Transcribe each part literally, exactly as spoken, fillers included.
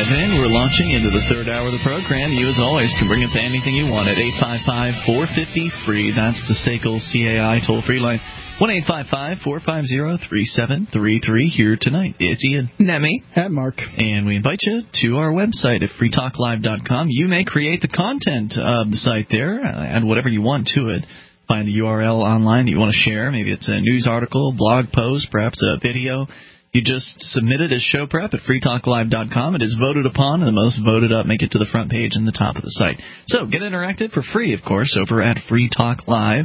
in. We're launching into the third hour of the program. You, as always, can bring up anything you want at eight five five, four five zero, free. That's the S A C L C A I toll-free line. one eight five five, four five zero, three seven three three. Here tonight, it's Ian. Nemi. And Mark. And we invite you to our website at free talk live dot com. You may create the content of the site there, uh, add whatever you want to it. Find a U R L online that you want to share. Maybe it's a news article, blog post, perhaps a video. You just submit it as show prep at free talk live dot com. It is voted upon, and the most voted up make it to the front page and the top of the site. So get interactive for free, of course, over at free talk live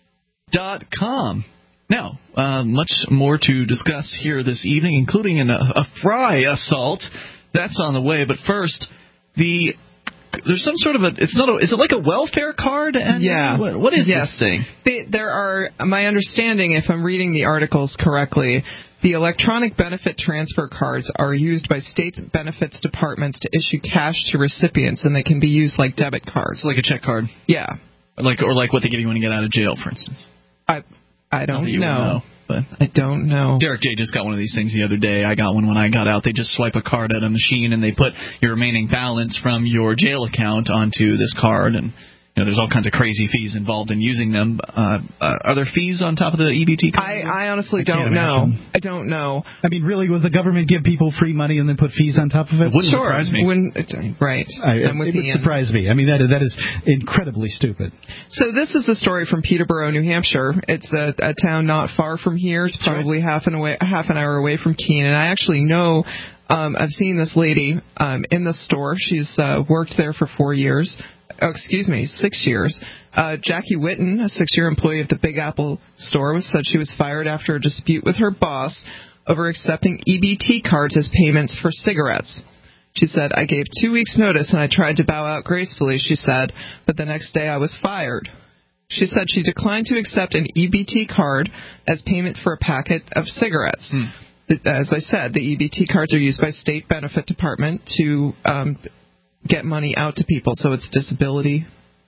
dot com. Now, uh, much more to discuss here this evening, including an, a fry assault. That's on the way. But first, the there's some sort of a, it's not a, is it like a welfare card? And yeah. What, what is yes. this thing? They, there are, my understanding, if I'm reading the articles correctly, the electronic benefit transfer cards are used by state benefits departments to issue cash to recipients, and they can be used like debit cards. It's like a check card? Yeah. Like Or like what they give you when you get out of jail, for instance. I I don't know. know. But I don't know. Derek J. just got one of these things the other day. I got one when I got out. They just swipe a card at a machine, and they put your remaining balance from your jail account onto this card. And you know, there's all kinds of crazy fees involved in using them. Uh, uh, are there fees on top of the E B T card? I, I honestly I don't know. I don't know. I mean, really, would the government give people free money and then put fees on top of it? It wouldn't sure. surprise me. When, right. I, I'm with it would Ian. surprise me. I mean, that that is incredibly stupid. So this is a story from Peterborough, New Hampshire. It's a, a town not far from here. It's probably right. half an away, half an hour away from Keene. And I actually know, um, I've seen this lady um, in the store. She's uh, worked there for four years. Oh, excuse me, six years. Uh, Jackie Witten, a six-year employee of the Big Apple store, was said she was fired after a dispute with her boss over accepting E B T cards as payments for cigarettes. She said, I gave two weeks' notice and I tried to bow out gracefully, she said, but the next day I was fired. She said she declined to accept an E B T card as payment for a packet of cigarettes. Hmm. As I said, the E B T cards are used by State Benefit Department to um, get money out to people, so it's disability.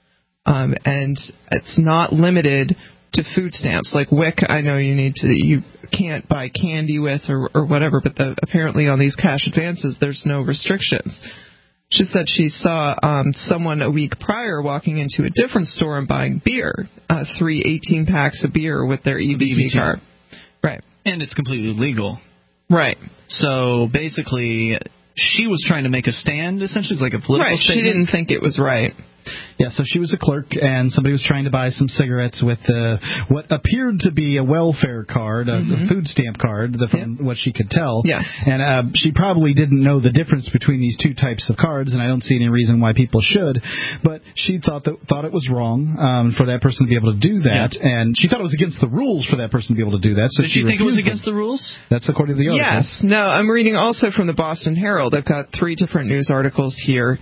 Um, and it's not limited to food stamps. Like W I C, I know you need to, you can't buy candy with or, or whatever, but the, apparently on these cash advances, there's no restrictions. She said she saw um, someone a week prior walking into a different store and buying beer, uh, three eighteen packs of beer with their E B T, E B T card. Right. And it's completely legal. Right. So basically, she was trying to make a stand, essentially, it's like a political right. statement. She didn't think it was right. Yeah, so she was a clerk, and somebody was trying to buy some cigarettes with uh, what appeared to be a welfare card, a, mm-hmm. a food stamp card, the, from yep. what she could tell. Yes. And uh, she probably didn't know the difference between these two types of cards, and I don't see any reason why people should. But she thought that thought it was wrong um, for that person to be able to do that, yeah. and she thought it was against the rules for that person to be able to do that. So Did she you think it was against them. the rules? That's according to the article. Yes. No, I'm reading also from the Boston Herald. I've got three different news articles here.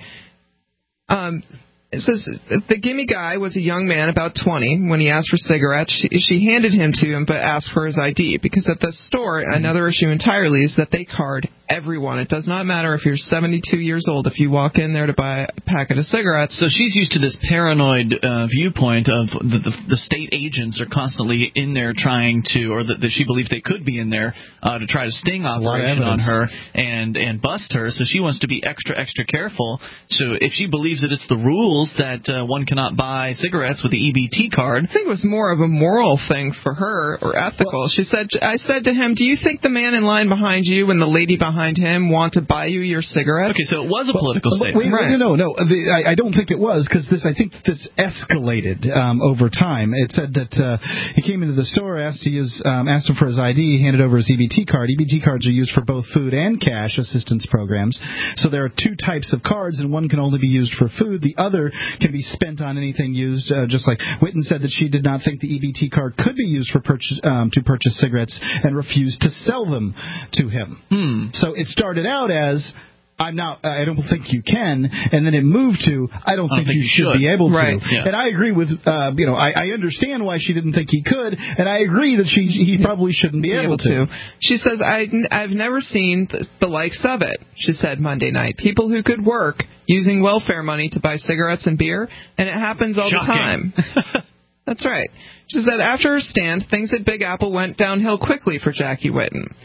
Um. It says the gimme guy was a young man about twenty. When he asked for cigarettes, she, she handed him to him but asked for his I D. Because at the store, another issue entirely is that they card everyone. It does not matter if you're seventy-two years old. If you walk in there to buy a packet of cigarettes. So she's used to this paranoid uh, viewpoint of the, the, the state agents are constantly in there trying to, or that, that she believes they could be in there uh, to try to sting operation on her and, and bust her. So she wants to be extra, extra careful. So if she believes that it's the rules that uh, one cannot buy cigarettes with the E B T card. I think it was more of a moral thing for her, or ethical. Well, she said, I said to him, do you think the man in line behind you and the lady behind him want to buy you your cigarettes? Okay, so it was a well, political well, statement. Wait, right. No, no, no. The, I, I don't think it was, because this. I think this escalated um, over time. It said that uh, he came into the store, asked to use, um, asked him for his I D, handed over his E B T card. E B T cards are used for both food and cash assistance programs. So there are two types of cards, and one can only be used for food. The other can be spent on anything used, uh, just like Witten said that she did not think the E B T card could be used for purchase, um, to purchase cigarettes and refused to sell them to him. Hmm. So it started out as, I'm not, I don't think you can, and then it moved to, I don't, I don't think, think you, you should, should be able right. to. Yeah. And I agree with, uh, you know, I, I understand why she didn't think he could, and I agree that she he probably shouldn't be, be able, able to. to. She says, I, I've never seen the, the likes of it, she said Monday night. People who could work using welfare money to buy cigarettes and beer, and it happens all Shocking. the time. That's right. She said after her stand, things at Big Apple went downhill quickly for Jackie Witten.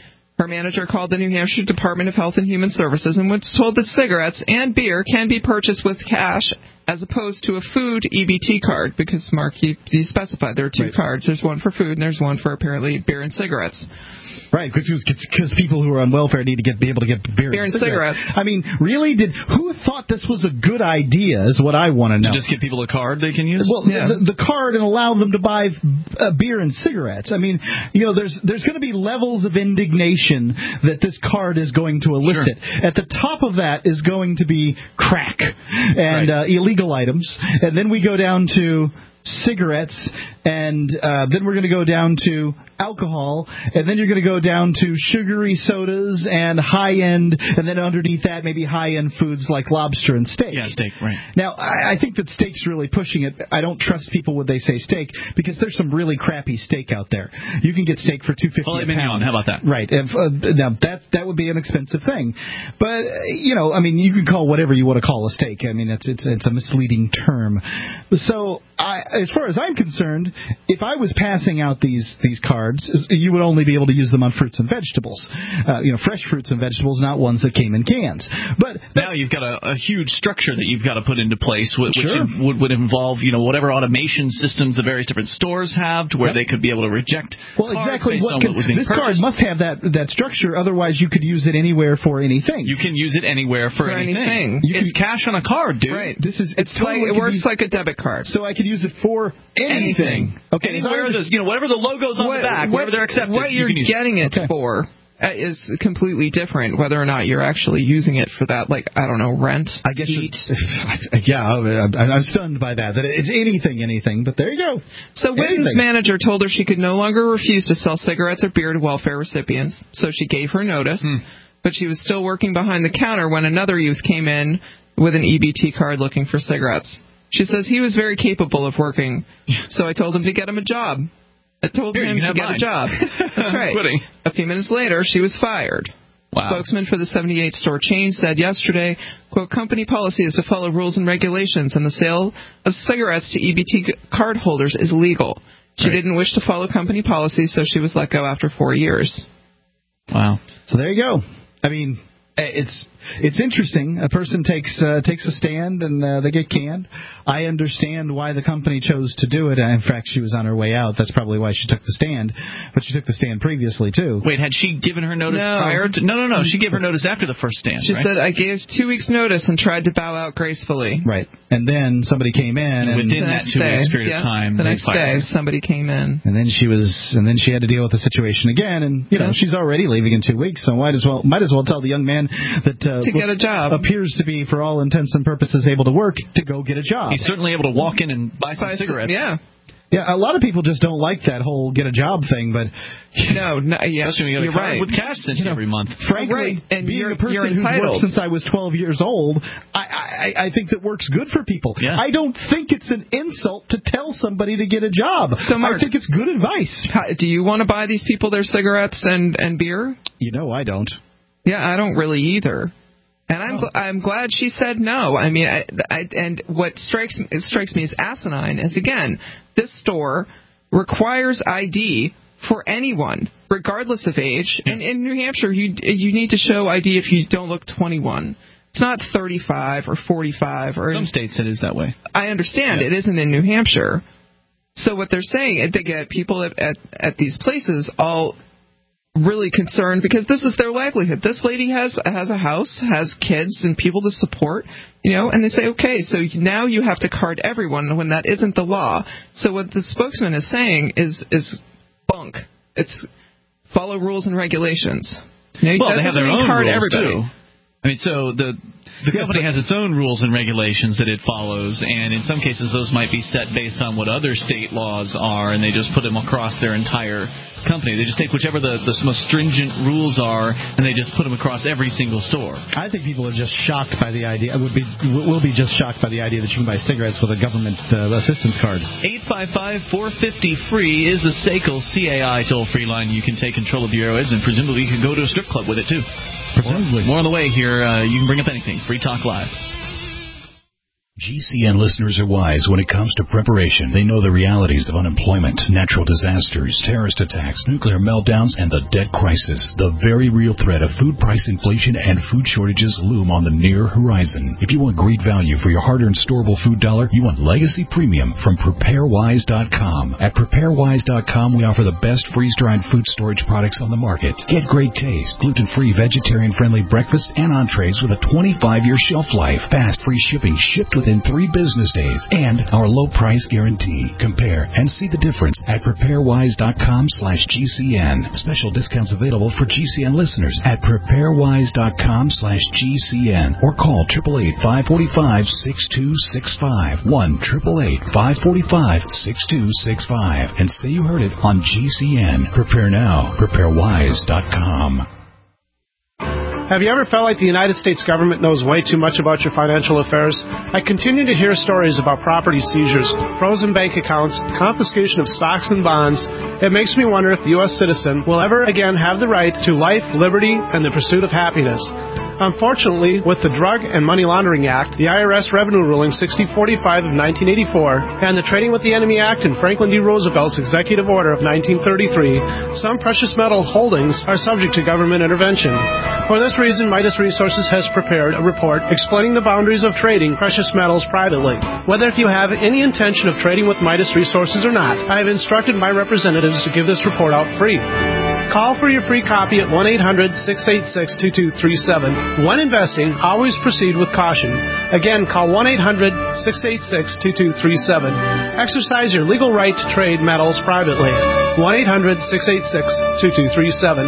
Her manager called the New Hampshire Department of Health and Human Services and was told that cigarettes and beer can be purchased with cash as opposed to a food E B T card, because, Mark, you, you specified there are two right. cards. There's one for food and there's one for apparently beer and cigarettes. Right, because people who are on welfare need to get be able to get beer, beer and, and cigarettes. cigarettes. I mean, really, did who thought this was a good idea is what I want to know. To just give people a card they can use? Well, yeah. the, the card and allow them to buy uh, beer and cigarettes. I mean, you know, there's there's going to be levels of indignation that this card is going to elicit. Sure. At the top of that is going to be crack and right. uh, illegal items, and then we go down to cigarettes, and uh, then we're going to go down to alcohol, and then you're going to go down to sugary sodas and high-end, and then underneath that maybe high-end foods like lobster and steak. Yeah, steak, right. Now, I, I think that steak's really pushing it. I don't trust people when they say steak, because there's some really crappy steak out there. You can get steak for two fifty well, a pound. How about that? Right. If, uh, now, that, that would be an expensive thing. But, uh, you know, I mean, you can call whatever you want to call a steak. I mean, it's, it's, it's a misleading term. So, I, as far as I'm concerned, if I was passing out these, these cards, you would only be able to use them on fruits and vegetables. Uh, you know, fresh fruits and vegetables, not ones that came in cans. But now you've got a, a huge structure that you've got to put into place, which sure. would, would involve, you know, whatever automation systems the various different stores have, to where yep. they could be able to reject. Well, exactly. What can, what this purchased. card must have that that structure. Otherwise, you could use it anywhere for anything. You can use it anywhere for, for anything. anything. You it's can, cash on a card, dude. Right. This is it's, it's totally like it works be, like a debit card. So I could use it for anything. anything. Okay. Anywhere the, you know, whatever the logo's on what, the back, what, whatever they're accepted. What you're you getting it, it okay. for is completely different, whether or not you're actually using it for that, like, I don't know, rent, I guess heat. Yeah, I'm stunned by that, that it's anything, anything, but there you go. So Witten's manager told her she could no longer refuse to sell cigarettes or beer to welfare recipients, so she gave her notice, hmm. but she was still working behind the counter when another youth came in with an E B T card looking for cigarettes. She says he was very capable of working, so I told him to get him a job. I told Here, him to get mine. a job. That's right. A few minutes later, she was fired. Wow. Spokesman for the seventy-eight store chain said yesterday, quote, company policy is to follow rules and regulations, and the sale of cigarettes to E B T card holders is legal. She right. didn't wish to follow company policy, so she was let go after four years. Wow. So there you go. I mean, it's it's interesting. A person takes uh, takes a stand and uh, they get canned. I understand why the company chose to do it. In fact, she was on her way out. That's probably why she took the stand. But she took the stand previously, too. Wait, had she given her notice no. prior to... No, no, no. She gave her notice after the first stand, She right? said, I gave two weeks' notice and tried to bow out gracefully. Right. And then somebody came in. And, and within that two day, weeks period yeah, of time, the next day, somebody came in. And then she was... And then she had to deal with the situation again. And, you know, yeah. she's already leaving in two weeks, so might as well might as well tell the young man that... Uh, to get a job. appears to be, for all intents and purposes, able to work, to go get a job. He's certainly able to walk in and buy some buy cigarettes. Some, yeah. Yeah, a lot of people just don't like that whole get a job thing, but... No, no yeah, especially when you get a card right. with cash sent you know, every month. Frankly, right. and being you're, a person who's worked since I was twelve years old, I, I, I think that works good for people. Yeah. I don't think it's an insult to tell somebody to get a job. So Mark, I think it's good advice. How, do you want to buy these people their cigarettes and, and beer? You know I don't. Yeah, I don't really either. And I'm, oh. gl- I'm glad she said no. I mean, I, I, and what strikes it strikes me as asinine is, again, this store requires I D for anyone, regardless of age. Yeah. And in New Hampshire, you you need to show I D if you don't look twenty-one. It's not thirty-five or forty-five. Or some states it is that way. I understand yeah. it isn't in New Hampshire. So what they're saying, they get people at, at, at these places all really concerned because this is their livelihood. This lady has has a house, has kids and people to support, you know, and they say, okay, so now you have to card everyone when that isn't the law. So what the spokesman is saying is is bunk. It's follow rules and regulations. You know, well, they have their own card rules everybody. too. I mean, so the the yes, company but, has its own rules and regulations that it follows, and in some cases those might be set based on what other state laws are, and they just put them across their entire company. They just take whichever the, the most stringent rules are, and they just put them across every single store. I think people are just shocked by the idea. Would be will be just shocked by the idea that you can buy cigarettes with a government uh, assistance card. eight five five, four five zero, free is the S A C L C A I toll-free line. You can take control of your airwaves, and presumably you can go to a strip club with it, too. Presumably. More on the way here. Uh, you can bring up anything. Free Talk Live. G C N listeners are wise when it comes to preparation. They know the realities of unemployment, natural disasters, terrorist attacks, nuclear meltdowns, and the debt crisis. The very real threat of food price inflation and food shortages loom on the near horizon. If you want great value for your hard-earned storable food dollar, you want Legacy Premium from Prepare Wise dot com. At Prepare Wise dot com, we offer the best freeze-dried food storage products on the market. Get great taste, gluten-free, vegetarian-friendly breakfasts and entrees with a twenty-five year shelf life. Fast, free shipping shipped within three business days, and our low price guarantee. Compare and see the difference at Prepare Wise dot com slash G C N. Special discounts available for G C N listeners at Prepare Wise dot com slash G C N or call eight eight eight, five four five, six two six five. one eight eight eight, five four five, six two six five and say you heard it on G C N. Prepare now. Prepare Wise dot com. Have you ever felt like the United States government knows way too much about your financial affairs? I continue to hear stories about property seizures, frozen bank accounts, confiscation of stocks and bonds. It makes me wonder if the U S citizen will ever again have the right to life, liberty, and the pursuit of happiness. Unfortunately, with the Drug and Money Laundering Act, the I R S Revenue Ruling sixty forty-five of nineteen eighty-four, and the Trading with the Enemy Act and Franklin D. Roosevelt's Executive Order of nineteen thirty-three, some precious metal holdings are subject to government intervention. For this reason, Midas Resources has prepared a report explaining the boundaries of trading precious metals privately. Whether if you have any intention of trading with Midas Resources or not, I have instructed my representatives to give this report out free. Call for your free copy at one eight hundred, six eight six, two two three seven. When investing, always proceed with caution. Again, call one eight hundred, six eight six, two two three seven. Exercise your legal right to trade metals privately. one eight hundred, six eight six, two two three seven.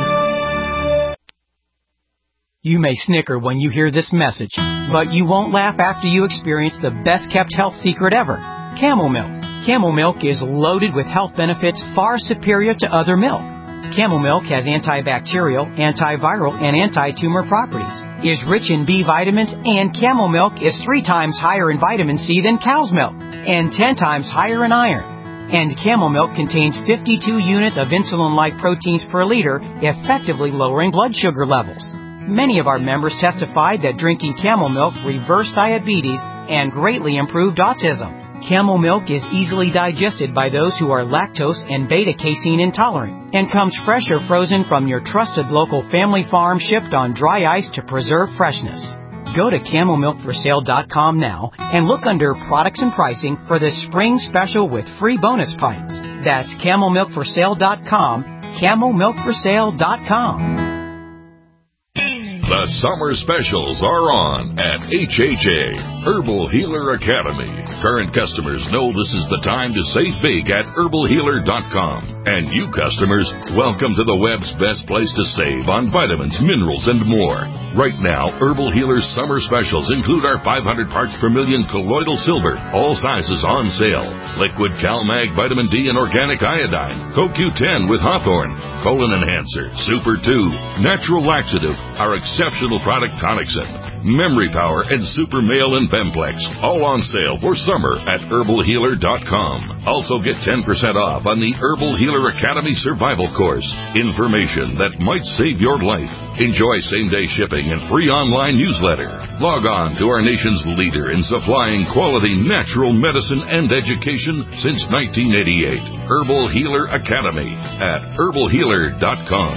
You may snicker when you hear this message, but you won't laugh after you experience the best-kept health secret ever, Camel Milk. Camel Milk is loaded with health benefits far superior to other milk. Camel Milk has antibacterial, antiviral, and anti-tumor properties, is rich in B vitamins, and Camel Milk is three times higher in vitamin C than cow's milk, and ten times higher in iron. And Camel Milk contains fifty-two units of insulin-like proteins per liter, effectively lowering blood sugar levels. Many of our members testified that drinking Camel Milk reversed diabetes and greatly improved autism. Camel Milk is easily digested by those who are lactose and beta-casein intolerant and comes fresh or frozen from your trusted local family farm, shipped on dry ice to preserve freshness. Go to camel milk for sale dot com now and look under products and pricing for this spring special with free bonus pints. That's camel milk for sale dot com, camel milk for sale dot com. The summer specials are on at H H A, Herbal Healer Academy. Current customers know this is the time to save big at herbal healer dot com. And you customers, welcome to the web's best place to save on vitamins, minerals, and more. Right now, Herbal Healer's summer specials include our five hundred parts per million colloidal silver, all sizes on sale. Liquid CalMag Vitamin D and Organic Iodine, Co Q ten with Hawthorne, Colon Enhancer, Super two, Natural Laxative, our exceptional product Tonicsyn, Memory Power, and Super Male and Bemplex, all on sale for summer at herbal healer dot com. Also get ten percent off on the Herbal Healer Academy Survival Course. Information that might save your life. Enjoy same-day shipping and free online newsletter. Log on to our nation's leader in supplying quality natural medicine and education since nineteen eighty-eight. Herbal Healer Academy at herbal healer dot com.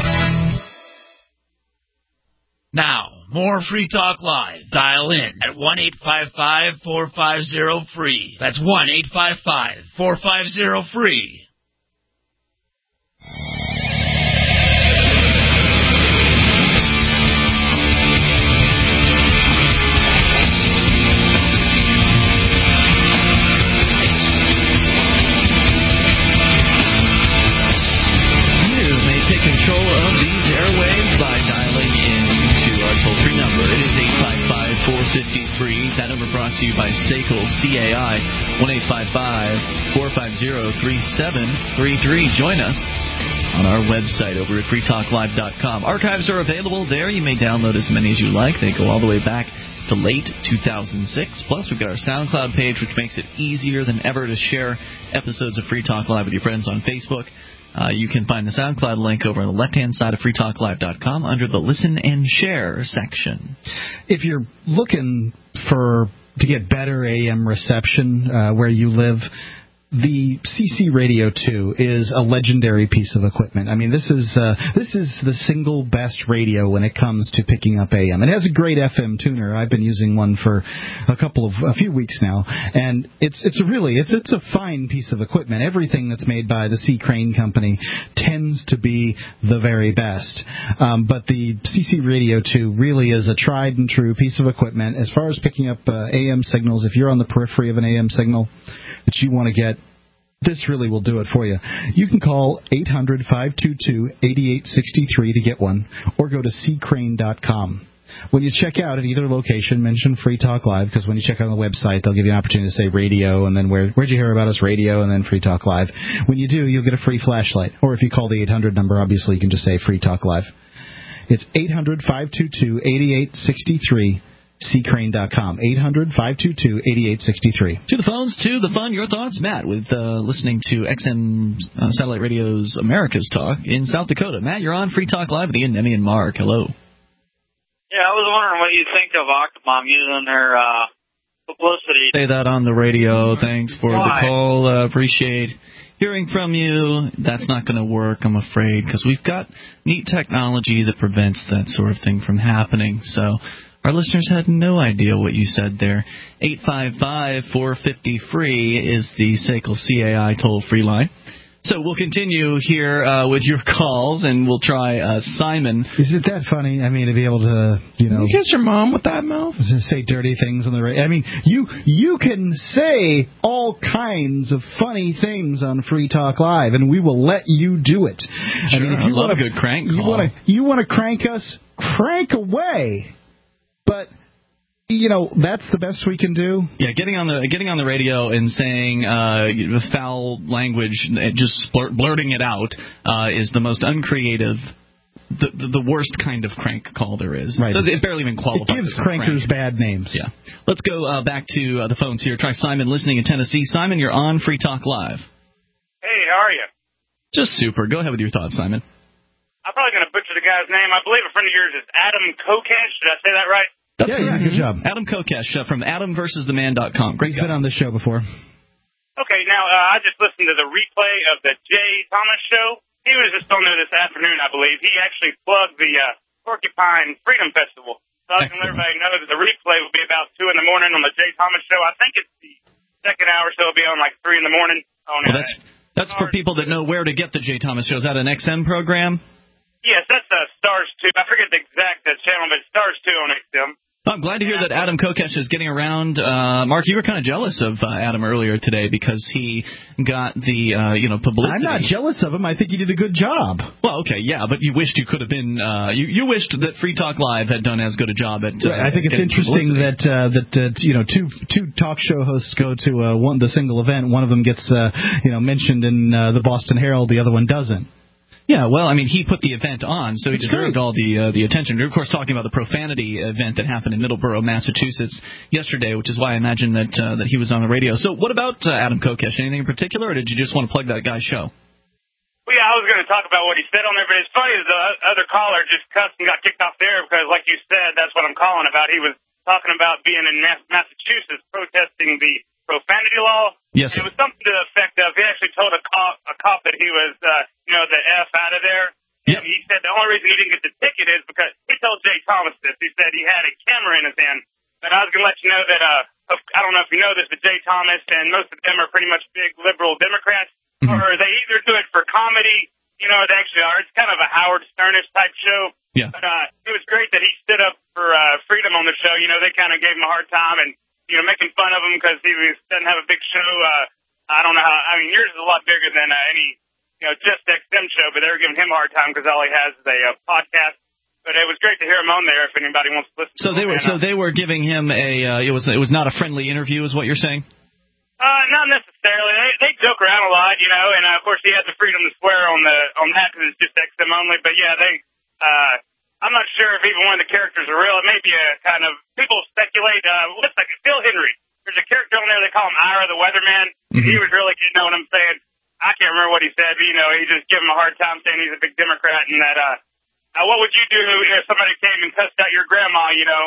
Now, more Free Talk Live. Dial in at one eight five five, four five zero, free. That's one eight five five, four five zero, free. You may take control of these airwaves by dialing in our toll-free number. It is eight five five, four five zero, free. That number brought to you by S A C L, C A I, one eight five five, four five zero, three seven three three. Join us on our website over at free talk live dot com. Archives are available there. You may download as many as you like. They go all the way back to late two thousand six. Plus, we've got our SoundCloud page, which makes it easier than ever to share episodes of Free Talk Live with your friends on Facebook. Uh, you can find the SoundCloud link over on the left-hand side of free talk live dot com under the Listen and Share section. If you're looking for to get better A M reception uh, where you live, the C C Radio two is a legendary piece of equipment. I mean, this is uh, this is the single best radio when it comes to picking up A M. It has a great F M tuner. I've been using one for a couple of a few weeks now, and it's it's a really it's it's a fine piece of equipment. Everything that's made by the C. Crane Company tends to be the very best. Um, but the C C Radio two really is a tried and true piece of equipment as far as picking up uh, A M signals. If you're on the periphery of an A M signal that you want to get, this really will do it for you. You can call eight hundred, five two two, eight eight six three to get one, or go to c crane dot com. When you check out at either location, mention Free Talk Live, because when you check out on the website, they'll give you an opportunity to say radio, and then where, where'd you hear about us, radio, and then Free Talk Live. When you do, you'll get a free flashlight. Or if you call the eight hundred number, obviously you can just say Free Talk Live. It's eight hundred, five two two, eight eight six three. c crane dot com, eight hundred, five two two, eight eight six three. To the phones, to the fun, your thoughts, Matt, with uh, listening to X M uh, Satellite Radio's America's Talk in South Dakota. Matt, you're on Free Talk Live with Ian, Emmy, and Mark. Hello. Yeah, I was wondering what you think of Octomom using their uh, publicity. Say that on the radio. Thanks for Why? the call. Uh, appreciate hearing from you. That's not going to work, I'm afraid, because we've got neat technology that prevents that sort of thing from happening. So our listeners had no idea what you said there. eight five five, four five zero, free is the S A C L C A I toll-free line. So we'll continue here uh, with your calls, and we'll try uh, Simon. Is it that funny? I mean, to be able to, you know... You kiss your mom with that mouth? Say dirty things on the radio. I mean, you you can say all kinds of funny things on Free Talk Live, and we will let you do it. Sure, I mean, if I you love wanna, a good crank call. You want to you want to crank us? Crank away. But... You know, that's the best we can do. Yeah, getting on the getting on the radio and saying uh, foul language, just blur, blurting it out, uh, is the most uncreative, the, the the worst kind of crank call there is. Right. It barely even qualifies. It gives as a crankers crank. bad names. Yeah. Let's go uh, back to uh, the phones here. Try Simon listening in Tennessee. Simon, you're on Free Talk Live. Hey, how are you? Just super. Go ahead with your thoughts, Simon. I'm probably going to butcher the guy's name. I believe a friend of yours is Adam Kokesh. Did I say that right? That's yeah, correct. yeah, good job. Adam Kokesh uh, from adam versus the man dot com. Great He's guy. been on this show before. Okay, now uh, I just listened to the replay of the Jay Thomas show. He was just on there this afternoon, I believe. He actually plugged the uh, Porcupine Freedom Festival. So I was going to let everybody know that the replay will be about two in the morning on the Jay Thomas show. I think it's the second hour, so it'll be on like three in the morning. On, well, uh, that's that's for people that know where to get the Jay Thomas show. Is that an X M program? Yes, that's uh, Stars two. I forget the exact uh, channel, but it's Stars two on X M. I'm glad to hear that Adam Kokesh is getting around. Uh, Mark, you were kind of jealous of uh, Adam earlier today because he got the uh, you know publicity. I'm not jealous of him. I think he did a good job. Well, okay, yeah, but you wished you could have been. Uh, you you wished that Free Talk Live had done as good a job at. Uh, right. I think it's interesting publicity. that uh, that uh, you know two two talk show hosts go to uh, one the single event. One of them gets uh, you know mentioned in uh, the Boston Herald. The other one doesn't. Yeah, well, I mean, he put the event on, so he That's deserved great. all the uh, the attention. You're, of course, talking about the profanity event that happened in Middleborough, Massachusetts yesterday, which is why I imagine that uh, that he was on the radio. So what about uh, Adam Kokesh? Anything in particular, or did you just want to plug that guy's show? Well, yeah, I was going to talk about what he said on there, but it's funny as the other caller just cussed and got kicked off there because, like you said, that's what I'm calling about. He was talking about being in Massachusetts protesting the profanity law. Yes, sir. It was something to the effect of he actually told a cop, a cop that he was, uh, you know, the F out of there. Yep. And he said the only reason he didn't get the ticket is because he told Jay Thomas this. He said he had a camera in his hand. But I was going to let you know that, uh, I don't know if you know this, but Jay Thomas and most of them are pretty much big liberal Democrats. Mm-hmm. Or they either do it for comedy, you know, they actually are. It's kind of a Howard Sternish type show. Yeah. But uh, it was great that he stood up for uh, freedom on the show. You know, they kind of gave him a hard time and, you know, making fun of him because he was, doesn't have a big show. Uh, I don't know how. I mean, yours is a lot bigger than uh, any, you know, just X M show, but they were giving him a hard time because all he has is a uh, podcast. But it was great to hear him on there if anybody wants to listen. So to they him. were, and, so uh, they were giving him a. Uh, it was, it was not a friendly interview, is what you're saying? Uh, not necessarily. They, they joke around a lot, you know, and uh, of course he had the freedom to swear on the on that because it's just X M only. But yeah, they. Uh, I'm not sure if even one of the characters are real. It may be a kind of people speculate. Uh, what's like Phil Henry? There's a character on there they call him Ira the Weatherman. Mm-hmm. He was really, you know what I'm saying? I can't remember what he said, but you know, he just gave him a hard time saying he's a big Democrat and that. Uh, uh what would you do if somebody came and cussed out your grandma? You know,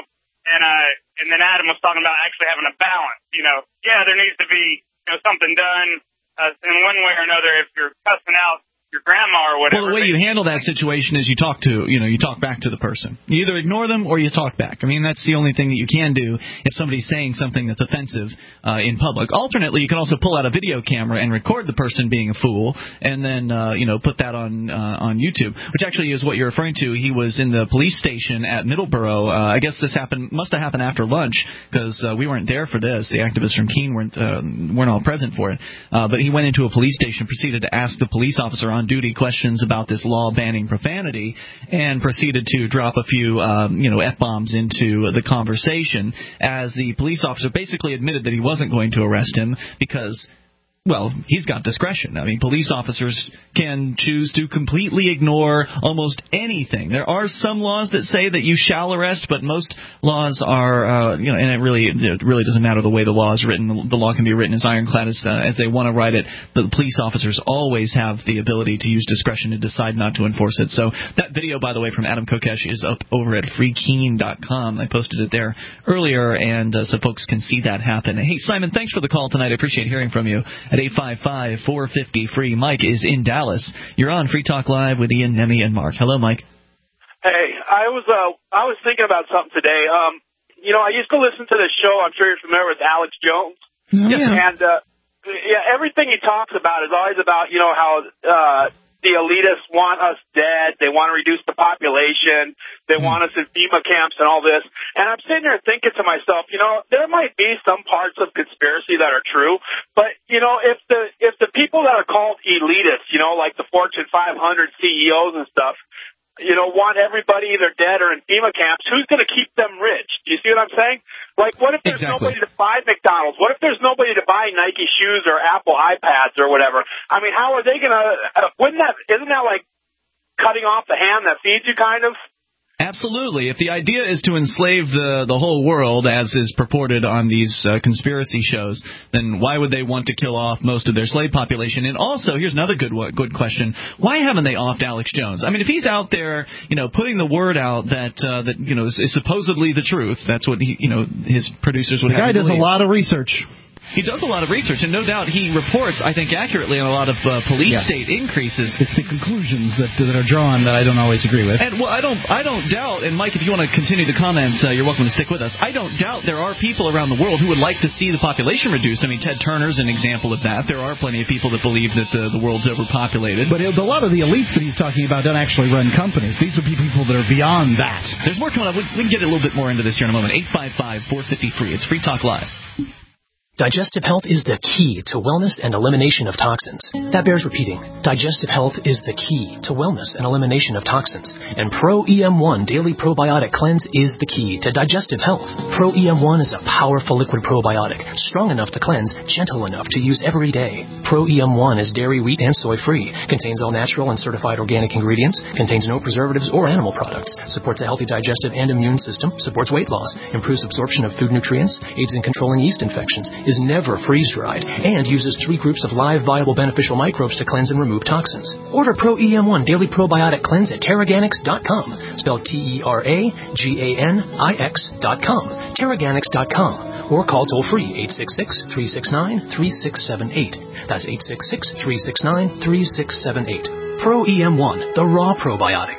and uh, and then Adam was talking about actually having a balance. You know, yeah, there needs to be you know something done uh, in one way or another. If you're cussing out your grandma or whatever. Well, the way you handle that situation is you talk to, you know, you talk back to the person. You either ignore them or you talk back. I mean, that's the only thing that you can do if somebody's saying something that's offensive uh, in public. Alternately, you can also pull out a video camera and record the person being a fool, and then, uh, you know, put that on uh, on YouTube, which actually is what you're referring to. He was in the police station at Middleborough. Uh, I guess this happened, must have happened after lunch because uh, we weren't there for this. The activists from Keene weren't uh, weren't all present for it. Uh, but he went into a police station, proceeded to ask the police officer on duty questions about this law banning profanity, and proceeded to drop a few, um, you know, F-bombs into the conversation as the police officer basically admitted that he wasn't going to arrest him because, well, he's got discretion. I mean, police officers can choose to completely ignore almost anything. There are some laws that say that you shall arrest, but most laws are, uh, you know, and it really, it really doesn't matter the way the law is written. The law can be written as ironclad as, uh, as they want to write it. But the police officers always have the ability to use discretion to decide not to enforce it. So that video, by the way, from Adam Kokesh is up over at free keene dot com. I posted it there earlier, and uh, so folks can see that happen. Hey, Simon, thanks for the call tonight. I appreciate hearing from you. At eight five five, four five zero, free. Mike is in Dallas. You're on Free Talk Live with Ian, Nemi, and Mark. Hello, Mike. Hey, I was uh, I was thinking about something today. Um, you know, I used to listen to this show. I'm sure you're familiar with Alex Jones. Yes. And uh, yeah, everything he talks about is always about you know how uh, the elitists want us dead. They want to reduce the population. They want us in FEMA camps and all this. And I'm sitting there thinking to myself, you know, there might be some parts of conspiracy that are true, but you know, if the if the people that are called elitists, you know, like the Fortune five hundred C E Os and stuff, you know, want everybody either dead or in FEMA camps, who's going to keep them rich? Do you see what I'm saying? Like, what if there's Exactly. nobody to buy McDonald's? What if there's nobody to buy Nike shoes or Apple iPads or whatever? I mean, how are they going to, uh, wouldn't that, isn't that like cutting off the hand that feeds you kind of? Absolutely. If the idea is to enslave the, the whole world, as is purported on these uh, conspiracy shows, then why would they want to kill off most of their slave population? And also, here's another good good question. Why haven't they offed Alex Jones? I mean, if he's out there, you know, putting the word out that, uh, that you know, is, is supposedly the truth, that's what, he, you know, his producers would the have guy to does believe. a lot of research. He does a lot of research, and no doubt he reports, I think, accurately on a lot of uh, police Yes. state increases. It's the conclusions that that are drawn that I don't always agree with. And well, I don't, I don't doubt. And Mike, if you want to continue the comments, uh, you're welcome to stick with us. I don't doubt there are people around the world who would like to see the population reduced. I mean, Ted Turner's an example of that. There are plenty of people that believe that uh, the world's overpopulated. But it, a lot of the elites that he's talking about don't actually run companies. These would be people that are beyond that. There's more coming up. We, we can get a little bit more into this here in a moment. eight five five, four five zero, free. It's Free Talk Live. Digestive health is the key to wellness and elimination of toxins. That bears repeating. Digestive health is the key to wellness and elimination of toxins. And Pro E M one Daily Probiotic Cleanse is the key to digestive health. Pro E M one is a powerful liquid probiotic, strong enough to cleanse, gentle enough to use every day. Pro E M one is dairy, wheat, and soy-free, contains all natural and certified organic ingredients, contains no preservatives or animal products, supports a healthy digestive and immune system, supports weight loss, improves absorption of food nutrients, aids in controlling yeast infections, is never freeze-dried, and uses three groups of live, viable, beneficial microbes to cleanse and remove toxins. Order Pro E M one Daily Probiotic Cleanse at Terraganics dot com, spelled T E R A G A N I X dot com, Terraganics dot com, or call toll-free eight six six, three six nine, three six seven eight. That's eight six six, three six nine, three six seven eight. Pro E M one, the raw probiotic.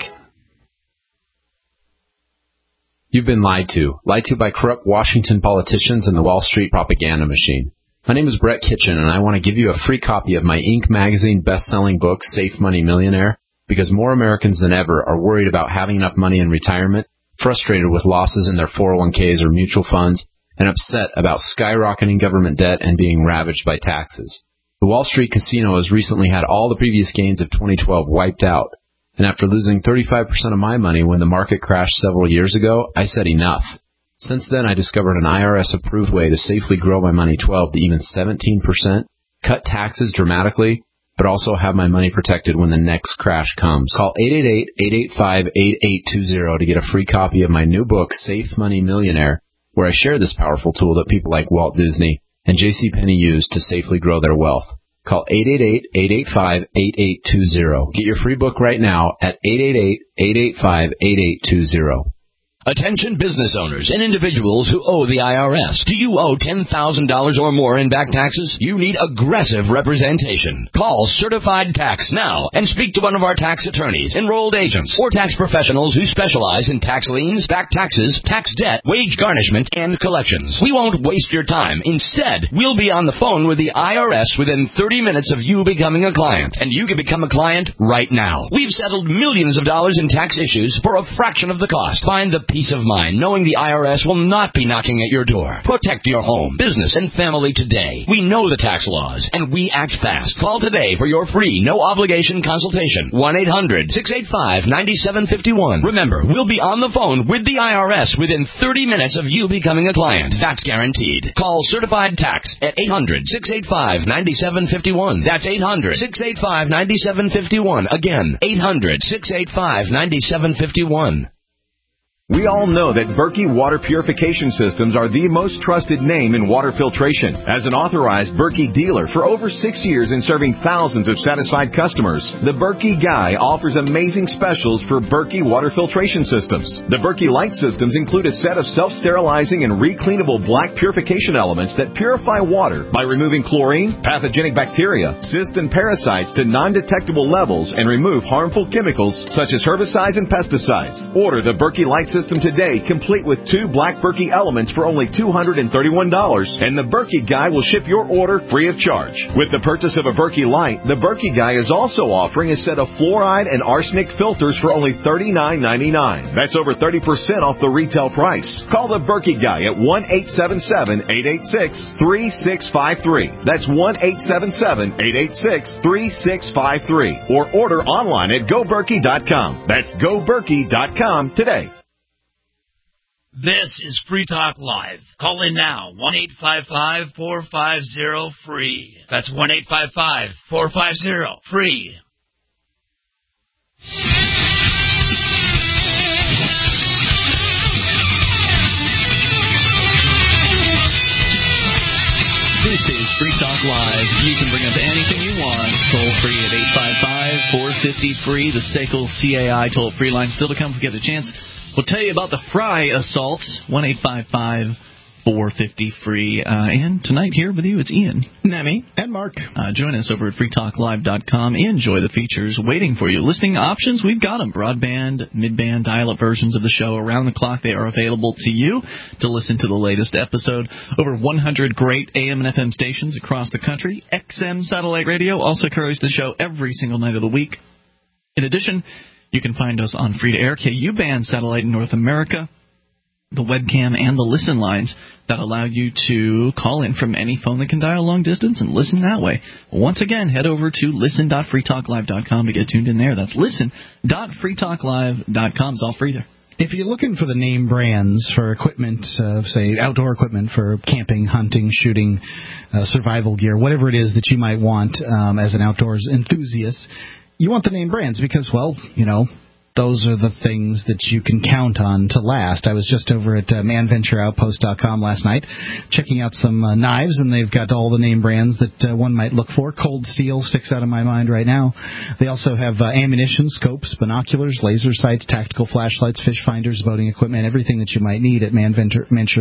You've been lied to. Lied to by corrupt Washington politicians and the Wall Street propaganda machine. My name is Brett Kitchen, and I want to give you a free copy of my Inc magazine best-selling book, Safe Money Millionaire, because more Americans than ever are worried about having enough money in retirement, frustrated with losses in their four oh one k's or mutual funds, and upset about skyrocketing government debt and being ravaged by taxes. The Wall Street casino has recently had all the previous gains of twenty twelve wiped out. And after losing thirty-five percent of my money when the market crashed several years ago, I said enough. Since then, I discovered an I R S-approved way to safely grow my money twelve to even seventeen percent, cut taxes dramatically, but also have my money protected when the next crash comes. Call eight eight eight, eight eight five, eight eight two zero to get a free copy of my new book, Safe Money Millionaire, where I share this powerful tool that people like Walt Disney and JCPenney use to safely grow their wealth. Call eight eight eight, eight eight five, eight eight two zero. Get your free book right now at eight eight eight, eight eight five, eight eight two zero. Attention business owners and individuals who owe the I R S. Do you owe ten thousand dollars or more in back taxes? You need aggressive representation. Call Certified Tax now and speak to one of our tax attorneys, enrolled agents, or tax professionals who specialize in tax liens, back taxes, tax debt, wage garnishment, and collections. We won't waste your time. Instead, we'll be on the phone with the I R S within thirty minutes of you becoming a client. And you can become a client right now. We've settled millions of dollars in tax issues for a fraction of the cost. Find the peace of mind knowing the I R S will not be knocking at your door. Protect your home, business, and family today. We know the tax laws, and we act fast. Call today for your free, no-obligation consultation. one eight hundred six eight five nine seven five one. Remember, we'll be on the phone with the I R S within thirty minutes of you becoming a client. That's guaranteed. Call Certified Tax at eight hundred six eight five nine seven five one. That's eight hundred six eight five nine seven five one. Again, eight hundred six eight five nine seven five one. We all know that Berkey Water Purification Systems are the most trusted name in water filtration. As an authorized Berkey dealer for over six years and serving thousands of satisfied customers, the Berkey Guy offers amazing specials for Berkey Water Filtration Systems. The Berkey Light Systems include a set of self-sterilizing and recleanable black purification elements that purify water by removing chlorine, pathogenic bacteria, cysts, and parasites to non-detectable levels and remove harmful chemicals such as herbicides and pesticides. Order the Berkey Light System System today, complete with two black Berkey elements for only two hundred thirty-one dollars, and the Berkey Guy will ship your order free of charge. With the purchase of a Berkey Light, the Berkey Guy is also offering a set of fluoride and arsenic filters for only thirty-nine ninety-nine. That's over thirty percent off the retail price. Call the Berkey Guy at one eight seven seven eight eight six three six five three. That's one eight seven seven eight eight six three six five three. Or order online at go berkey dot com. That's go berkey dot com today. This is Free Talk Live. Call in now, one eight five five four five zero free. That's one eight five five four five zero free. This is Free Talk Live. You can bring up anything you want. Toll free at eight five five four five zero free. The S A C L C A I toll free line still to come if we get a chance. We'll tell you about the Fry assault, one eight five five four five zero free. Uh, and tonight here with you, it's Ian. Nemi. And Mark. Uh, join us over at free talk live dot com. Enjoy the features waiting for you. Listening options, we've got them. Broadband, mid-band, dial-up versions of the show around the clock. They are available to you to listen to the latest episode. Over one hundred great A M and F M stations across the country. X M satellite radio also carries the show every single night of the week. In addition, you can find us on free-to-air K U-band satellite in North America, the webcam, and the listen lines that allow you to call in from any phone that can dial long distance and listen that way. Once again, head over to listen dot free talk live dot com to get tuned in there. That's listen dot free talk live dot com. It's all free there. If you're looking for the name brands for equipment, uh, say outdoor equipment for camping, hunting, shooting, uh, survival gear, whatever it is that you might want um, as an outdoors enthusiast, you want the name brands because, well, you know, those are the things that you can count on to last. I was just over at uh, man venture outpost dot com last night checking out some uh, knives, and they've got all the name brands that uh, one might look for. Cold Steel sticks out of my mind right now. They also have uh, ammunition, scopes, binoculars, laser sights, tactical flashlights, fish finders, boating equipment, everything that you might need at Man Venture,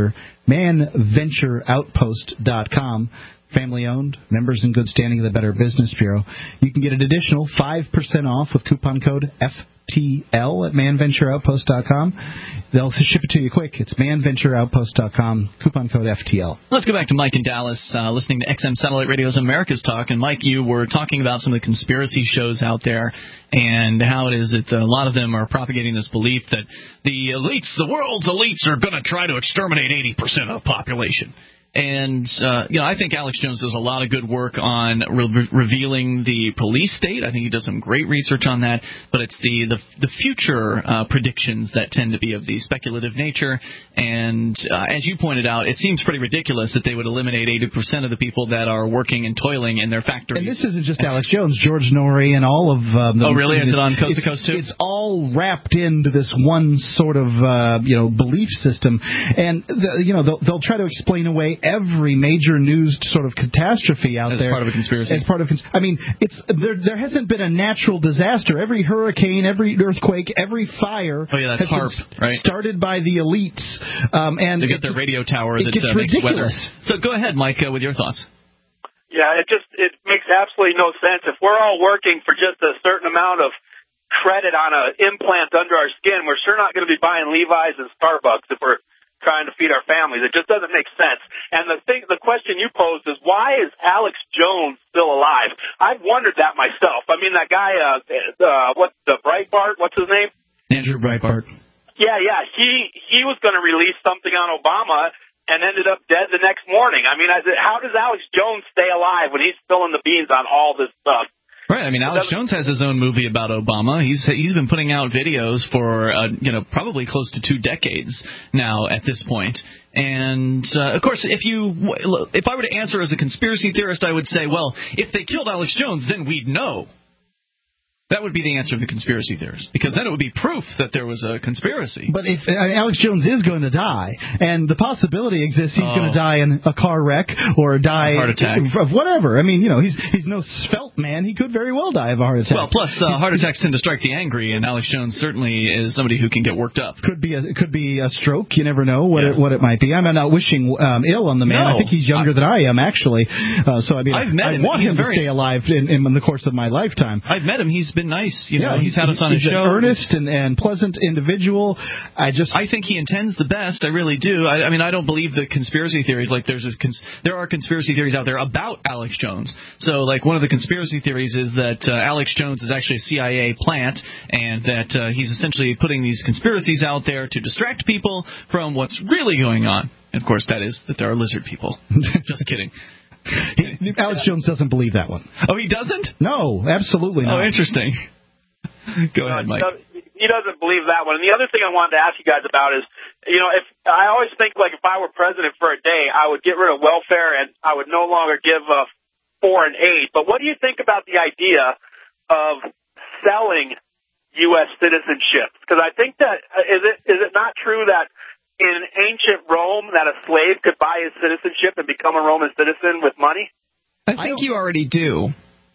man venture outpost dot com. Family-owned, members in good standing of the Better Business Bureau. You can get an additional five percent off with coupon code F T L at man venture outpost dot com. They'll ship it to you quick. It's man venture outpost dot com, coupon code F T L. Let's go back to Mike in Dallas, uh, listening to X M Satellite Radio's America's Talk. And, Mike, you were talking about some of the conspiracy shows out there and how it is that a lot of them are propagating this belief that the elites, the world's elites, are going to try to exterminate eighty percent of the population. And, uh, you know, I think Alex Jones does a lot of good work on re- revealing the police state. I think he does some great research on that. But it's the, the, the future uh, predictions that tend to be of the speculative nature. And uh, as you pointed out, it seems pretty ridiculous that they would eliminate eighty percent of the people that are working and toiling in their factories. And this isn't just Alex Jones. George Norrie and all of um, them. Oh, really? Is it on Coast to Coast, too? It's all wrapped into this one sort of, uh, you know, belief system. And, the, you know, they'll, they'll try to explain away every major news sort of catastrophe out as there as part of a conspiracy. As part of, I mean, it's there. There hasn't been a natural disaster. Every hurricane, every earthquake, every fire oh, yeah, that's has HAARP, been right? started by the elites. Um, and they get their just, radio tower that gets uh, makes weather. ridiculous. So go ahead, Mike, uh, with your thoughts. Yeah, it just it makes absolutely no sense. If we're all working for just a certain amount of credit on an implant under our skin, we're sure not going to be buying Levi's and Starbucks if we're trying to feed our families. It just doesn't make sense. And the thing, the question you posed is, why is Alex Jones still alive? I've wondered that myself. I mean, that guy, uh, uh, what's the Breitbart? What's his name? Andrew Breitbart. Yeah, yeah. He he was going to release something on Obama and ended up dead the next morning. I mean, how does Alex Jones stay alive when he's spilling the beans on all this stuff? Right. I mean, Alex Jones has his own movie about Obama. He's he's been putting out videos for uh, you know probably close to two decades now at this point. And uh, of course, if you if I were to answer as a conspiracy theorist, I would say, well, if they killed Alex Jones, then we'd know. That would be the answer of the conspiracy theorist, because then it would be proof that there was a conspiracy. But if I mean, Alex Jones is going to die, and the possibility exists he's oh. going to die in a car wreck or die a heart attack of whatever. I mean, you know, he's he's no svelte man. He could very well die of a heart attack. Well, plus uh, heart attacks tend to strike the angry, and Alex Jones certainly is somebody who can get worked up. Could be a it could be a stroke. You never know what yeah. it, what it might be. I'm not wishing um, ill on the man. No, I think he's younger I, than I am, actually. Uh, so I mean, I've met I him. want he's him very, to stay alive in, in the course of my lifetime. I've met him. He's been nice. You know. Yeah. He's had us on he's his show. An earnest and, and pleasant individual. I just, I think he intends the best. I really do. I, I mean, I don't believe the conspiracy theories. Like, there's a cons- there are conspiracy theories out there about Alex Jones. So, like, one of the conspiracy theories is that uh, Alex Jones is actually a C I A plant, and that uh, he's essentially putting these conspiracies out there to distract people from what's really going on. And of course, that is that there are lizard people. Just kidding. He, Alex Jones doesn't believe that one. Oh, he doesn't? No, absolutely not. Oh, interesting. Go ahead, Mike. He doesn't believe that one. And the other thing I wanted to ask you guys about is, you know, if I always think, like, if I were president for a day, I would get rid of welfare and I would no longer give uh, foreign aid. But what do you think about the idea of selling U S citizenship? Because I think that uh, is it is it not true that in ancient Rome that a slave could buy his citizenship and become a Roman citizen with money? I think I you already do.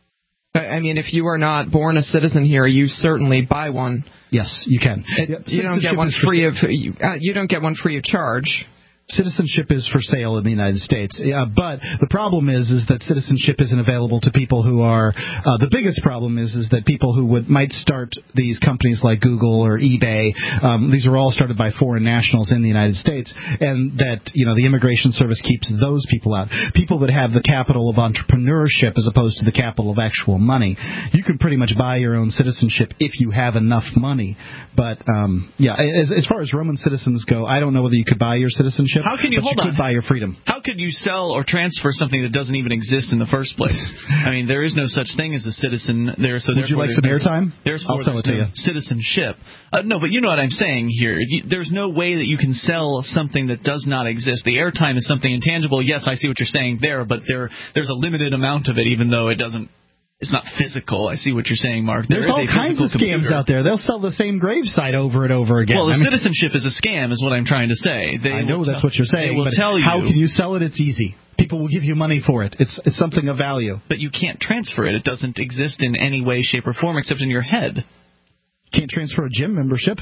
I mean, if you are not born a citizen here, you certainly buy one. Yes, you can. It, you don't get one free of you, uh, you don't get one free of charge. Citizenship is for sale in the United States, yeah, but the problem is is that citizenship isn't available to people who are. Uh, the biggest problem is is that people who would might start these companies like Google or eBay. Um, these are all started by foreign nationals in the United States, and that you know the Immigration Service keeps those people out. People that have the capital of entrepreneurship as opposed to the capital of actual money. You can pretty much buy your own citizenship if you have enough money. But um, yeah, as, as far as Roman citizens go, I don't know whether you could buy your citizenship. How can you but hold you on? Could buy your freedom. How could you sell or transfer something that doesn't even exist in the first place? I mean, there is no such thing as a citizen there. So would you like some airtime? I'll sell it to you. Citizenship. Uh, no, but you know what I'm saying here. You, there's no way that you can sell something that does not exist. The airtime is something intangible. Yes, I see what you're saying there, but there there's a limited amount of it, even though it doesn't. It's not physical. I see what you're saying, Mark. There There's is all a kinds of scams computer. out there. They'll sell the same gravesite over and over again. Well, the I mean, citizenship is a scam, is what I'm trying to say. They I know that's tell, what you're saying. They will but tell you. How can you sell it? It's easy. People will give you money for it. It's it's something of value. But you can't transfer it. It doesn't exist in any way, shape, or form except in your head. Can't transfer a gym membership.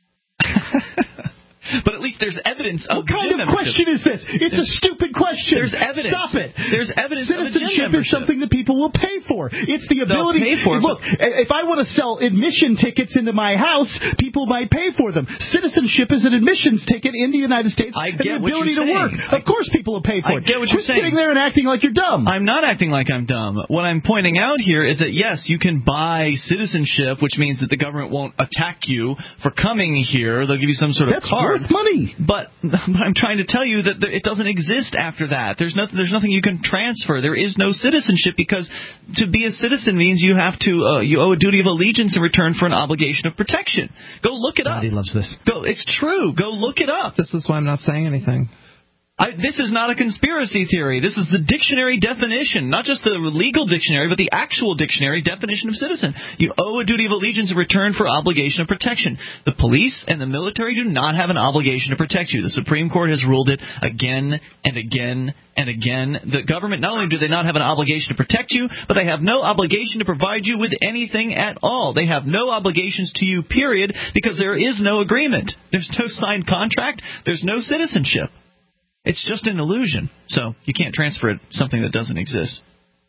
But at least there's evidence of what kind gym of membership. question is this? It's there's, a stupid question. There's evidence. Stop it. There's evidence Citizenship of a gym is something that people will pay for. It's the ability. They'll pay for look, it. If I want to sell admission tickets into my house, people might pay for them. Citizenship is an admissions ticket in the United States. I and get the what ability you're to saying. work. Of course, people will pay for I it. get what Quit you're saying. sitting there and acting like you're dumb. I'm not acting like I'm dumb. What I'm pointing out here is that yes, you can buy citizenship, which means that the government won't attack you for coming here. They'll give you some sort of That's card. worth money. But, but I'm trying to tell you that it doesn't exist after that. There's nothing. There's nothing you can transfer. There is no citizenship because to be a citizen means you have to uh, you owe a duty of allegiance in return for an obligation of protection. Go look it up. He loves this. Go. It's true. Go look it up. This is why I'm not saying anything. I, this is not a conspiracy theory. This is the dictionary definition, not just the legal dictionary, but the actual dictionary definition of citizen. You owe a duty of allegiance in return for obligation of protection. The police and the military do not have an obligation to protect you. The Supreme Court has ruled it again and again and again. The government, not only do they not have an obligation to protect you, but they have no obligation to provide you with anything at all. They have no obligations to you, period, because there is no agreement. There's no signed contract. There's no citizenship. It's just an illusion, so you can't transfer it something that doesn't exist.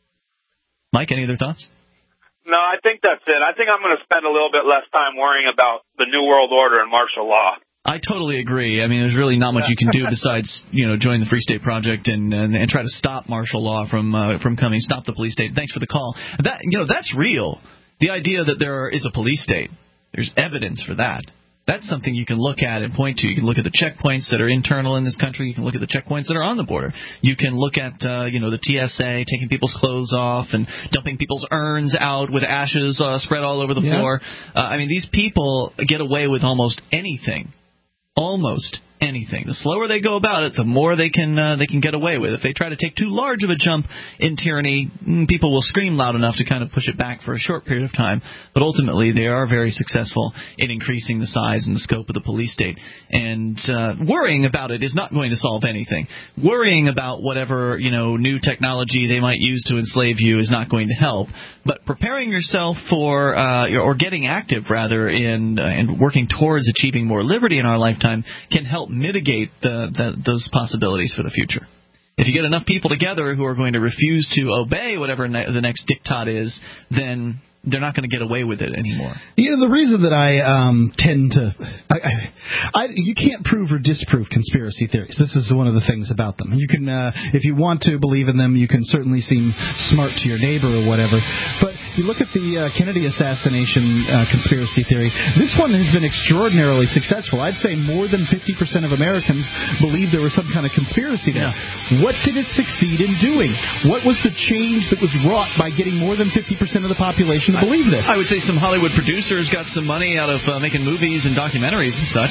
Mike, any other thoughts? No, I think that's it. I think I'm going to spend a little bit less time worrying about the New World Order and martial law. I totally agree. I mean, there's really not much you can do besides, you know, join the Free State Project and and, and try to stop martial law from uh, from coming, stop the police state. Thanks for the call. That you know, that's real. The idea that there is a police state, there's evidence for that. That's something you can look at and point to. You can look at the checkpoints that are internal in this country. You can look at the checkpoints that are on the border. You can look at, uh, you know, the T S A taking people's clothes off and dumping people's urns out with ashes uh, spread all over the yeah. floor. Uh, I mean, these people get away with almost anything. Almost anything. The slower they go about it, the more they can uh, they can get away with. If they try to take too large of a jump in tyranny, people will scream loud enough to kind of push it back for a short period of time. But ultimately, they are very successful in increasing the size and the scope of the police state. And uh, worrying about it is not going to solve anything. Worrying about whatever, you know, new technology they might use to enslave you is not going to help. But preparing yourself for, uh, or getting active, rather, in uh, and working towards achieving more liberty in our lifetime can help mitigate the, the, those possibilities for the future. If you get enough people together who are going to refuse to obey whatever ne- the next diktat is, then they're not going to get away with it anymore. Yeah, the reason that I um, tend to, I, I, I, you can't prove or disprove conspiracy theories. This is one of the things about them. You can, uh, if you want to believe in them, you can certainly seem smart to your neighbor or whatever. But you look at the uh, Kennedy assassination uh, conspiracy theory. This one has been extraordinarily successful. I'd say more than fifty percent of Americans believe there was some kind of conspiracy there. Yeah. What did it succeed in doing? What was the change that was wrought by getting more than fifty percent of the population to believe this? I would say some Hollywood producers got some money out of uh, making movies and documentaries and such.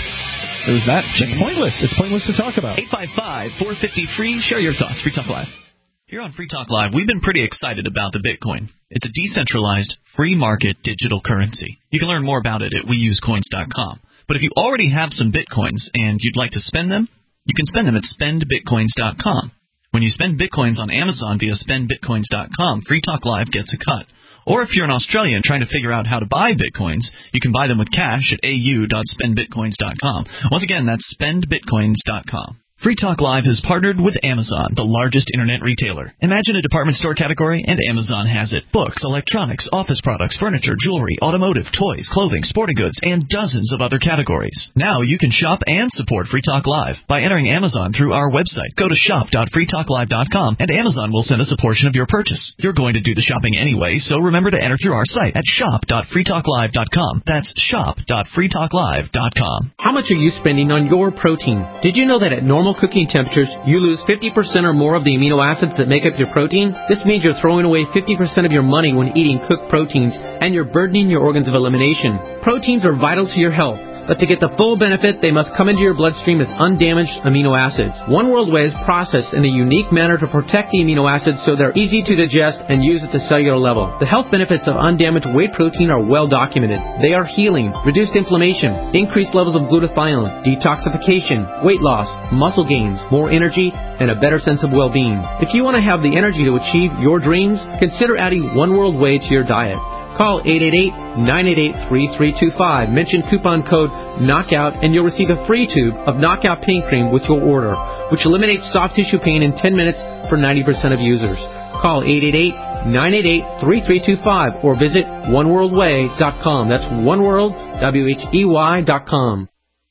It was that. It's pointless. It's pointless to talk about. eight five five, four five zero, free. Share your thoughts. Free Talk Live. Here on Free Talk Live, we've been pretty excited about the Bitcoin. It's a decentralized, free market digital currency. You can learn more about it at we use coins dot com. But if you already have some Bitcoins and you'd like to spend them, you can spend them at spend bitcoins dot com. When you spend Bitcoins on Amazon via spend bitcoins dot com, Free Talk Live gets a cut. Or if you're an Australian trying to figure out how to buy Bitcoins, you can buy them with cash at a u dot spend bitcoins dot com. Once again, that's spend bitcoins dot com. Free Talk Live has partnered with Amazon, the largest internet retailer. Imagine a department store category, and Amazon has it. Books, electronics, office products, furniture, jewelry, automotive, toys, clothing, sporting goods, and dozens of other categories. Now you can shop and support Free Talk Live by entering Amazon through our website. Go to shop dot free talk live dot com, and Amazon will send us a portion of your purchase. You're going to do the shopping anyway, so remember to enter through our site at shop dot free talk live dot com. That's shop dot free talk live dot com. How much are you spending on your protein? Did you know that at normal cooking temperatures, you lose fifty percent or more of the amino acids that make up your protein? This means you're throwing away fifty percent of your money when eating cooked proteins, and you're burdening your organs of elimination. Proteins are vital to your health, but to get the full benefit, they must come into your bloodstream as undamaged amino acids. One World Whey is processed in a unique manner to protect the amino acids so they're easy to digest and use at the cellular level. The health benefits of undamaged whey protein are well documented. They are healing, reduced inflammation, increased levels of glutathione, detoxification, weight loss, muscle gains, more energy, and a better sense of well-being. If you want to have the energy to achieve your dreams, consider adding One World Whey to your diet. Call eight eight eight, nine eight eight, three three two five. Mention coupon code KNOCKOUT and you'll receive a free tube of Knockout Pain Cream with your order, which eliminates soft tissue pain in ten minutes for ninety percent of users. Call eight eight eight, nine eight eight, three three two five or visit one world way dot com. That's oneworld, W H E Y dot com.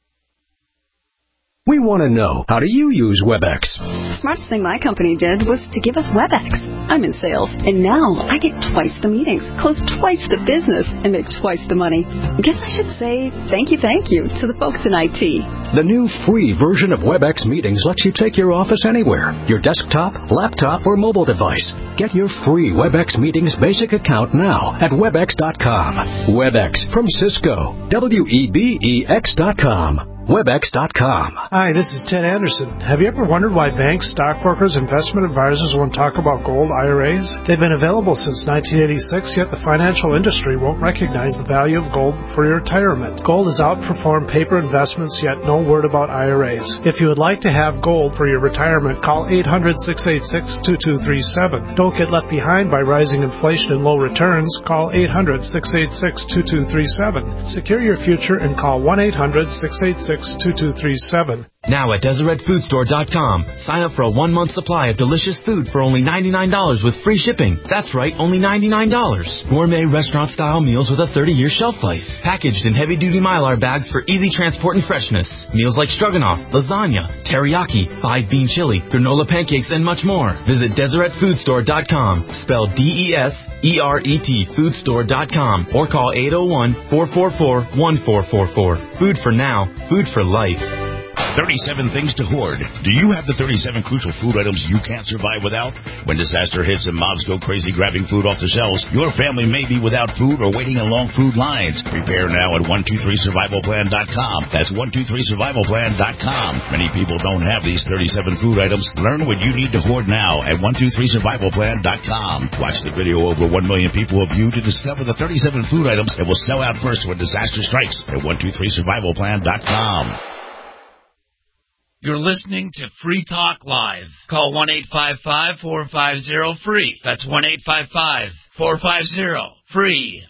We want to know, how do you use WebEx? The smartest thing my company did was to give us WebEx. I'm in sales, and now I get twice the meetings, close twice the business, and make twice the money. I guess I should say thank you, thank you to the folks in I T. The new free version of WebEx Meetings lets you take your office anywhere, your desktop, laptop, or mobile device. Get your free WebEx Meetings basic account now at webex dot com. WebEx from Cisco. W E B E X dot com. Webex dot com. Hi, this is Ted Anderson. Have you ever wondered why banks, stockbrokers, investment advisors won't talk about gold I R As? They've been available since nineteen eighty-six, yet the financial industry won't recognize the value of gold for your retirement. Gold has outperformed paper investments, yet no word about I R As. If you would like to have gold for your retirement, call eight hundred, six eight six, two two three seven. Don't get left behind by rising inflation and low returns. Call eight hundred, six eight six, two two three seven. Secure your future and call one eight hundred, six eight six, two two three seven. Now at Deseret Food Store dot com, sign up for a one-month supply of delicious food for only ninety-nine dollars with free shipping. That's right, only ninety-nine dollars. Gourmet restaurant-style meals with a thirty-year shelf life. Packaged in heavy-duty Mylar bags for easy transport and freshness. Meals like stroganoff, lasagna, teriyaki, five-bean chili, granola pancakes, and much more. Visit Deseret Food Store dot com, spelled D E S E R E T, food store dot com, or call eight oh one, four four four, one four four four. Food for now, food for life. thirty-seven things to hoard. Do you have the thirty-seven crucial food items you can't survive without? When disaster hits and mobs go crazy grabbing food off the shelves, your family may be without food or waiting in long food lines. Prepare now at one two three survival plan dot com. That's one two three survival plan dot com. Many people don't have these thirty-seven food items. Learn what you need to hoard now at one two three survival plan dot com. Watch the video over one million people have viewed to discover the thirty-seven food items that will sell out first when disaster strikes at one two three survival plan dot com. You're listening to Free Talk Live. Call one eight five five, four five zero, free. That's one eight five five, four five zero, free.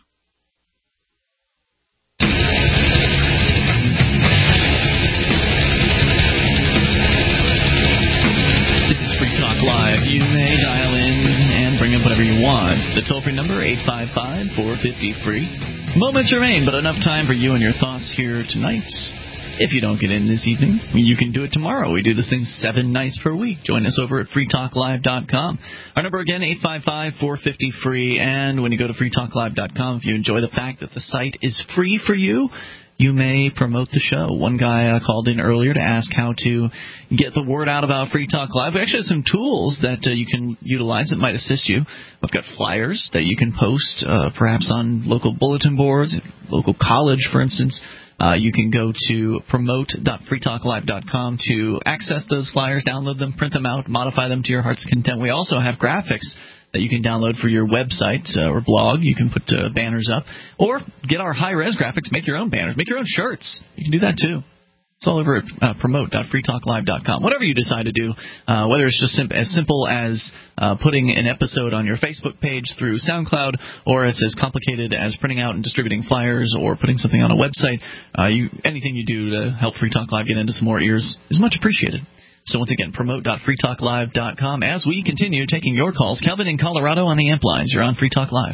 This is Free Talk Live. You may dial in and bring up whatever you want. The toll-free number, eight five five, four five zero, free. Moments remain, but enough time for you and your thoughts here tonight. If you don't get in this evening, you can do it tomorrow. We do this thing seven nights per week. Join us over at free talk live dot com. Our number again, eight five five, four five zero, free. And when you go to free talk live dot com, if you enjoy the fact that the site is free for you, you may promote the show. One guy uh, called in earlier to ask how to get the word out about Free Talk Live. We actually have some tools that uh, you can utilize that might assist you. We've got flyers that you can post, uh, perhaps on local bulletin boards, local college, for instance. Uh, you can go to promote dot free talk live dot com to access those flyers, download them, print them out, modify them to your heart's content. We also have graphics that you can download for your website uh, or blog. You can put uh, banners up, or get our high-res graphics, make your own banners, make your own shirts. You can do that too. It's all over at uh, promote dot free talk live dot com. Whatever you decide to do, uh, whether it's just sim- as simple as uh, putting an episode on your Facebook page through SoundCloud, or it's as complicated as printing out and distributing flyers, or putting something on a website, uh, you, anything you do to help Free Talk Live get into some more ears is much appreciated. So once again, promote dot free talk live dot com as we continue taking your calls. Kelvin in Colorado on the amp lines. You're on Free Talk Live.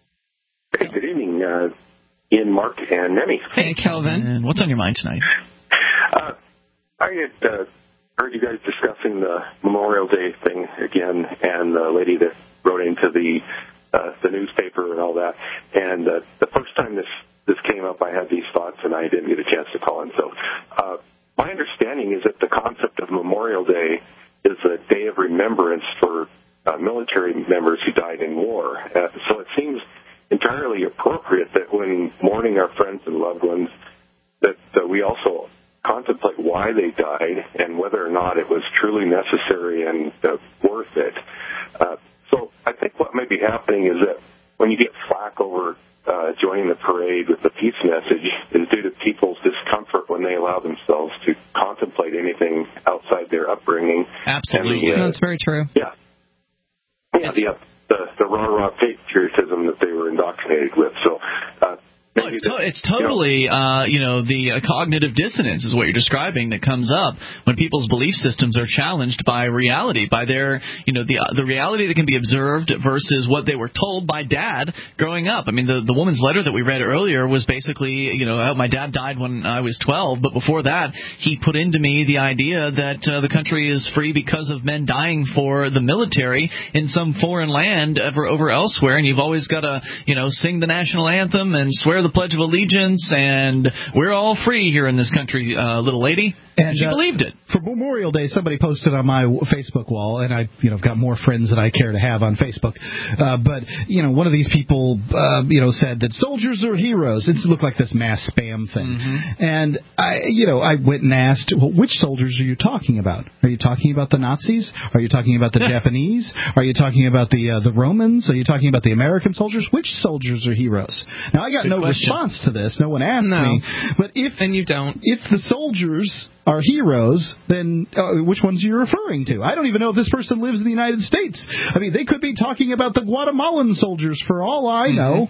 Hey, good evening, uh, Ian, Mark, and Nemi. Hey, Kelvin. And what's on your mind tonight? Uh, I had uh, heard you guys discussing the Memorial Day thing again, and the lady that wrote into the uh, the newspaper and all that. And uh, the first time this this came up, I had these thoughts, and I didn't get a chance to call in. So uh, my understanding is that the concept of Memorial Day is a day of remembrance for uh, military members who died in war. Uh, so it seems entirely appropriate that when mourning our friends and loved ones, that uh, we also contemplate why they died and whether or not it was truly necessary and uh, worth it. Uh, so I think what may be happening is that when you get flack over uh, joining the parade with the peace message is due to people's discomfort when they allow themselves to contemplate anything outside their upbringing. Absolutely. And, uh, That's very true. Yeah. Yeah, the, uh, the, the rah-rah patriotism that they were indoctrinated with. So, uh, No, it's, to- it's totally, uh, you know, the uh, cognitive dissonance is what you're describing that comes up when people's belief systems are challenged by reality, by their, you know, the uh, the reality that can be observed versus what they were told by dad growing up. I mean, the the woman's letter that we read earlier was basically, you know, oh, my dad died when I was twelve, but before that, he put into me the idea that uh, the country is free because of men dying for the military in some foreign land over, over elsewhere, and you've always got to, you know, sing the national anthem and swear the Pledge of Allegiance, and we're all free here in this country, uh, little lady. And she uh, believed it. For Memorial Day, somebody posted on my Facebook wall, and I, you know, have got more friends than I care to have on Facebook. Uh, but you know, one of these people, uh, you know, said that soldiers are heroes. It looked like this mass spam thing, Mm-hmm. and I, you know, I went and asked, well, which soldiers are you talking about? Are you talking about the Nazis? Are you talking about the Japanese? Are you talking about the uh, the Romans? Are you talking about the American soldiers? Which soldiers are heroes? Now, I got Good no question. response to this. No one asked No. me. But if and you don't, if the soldiers are heroes, then uh, which ones are you referring to? I don't even know if this person lives in the United States. I mean, they could be talking about the Guatemalan soldiers for all I Mm-hmm. know.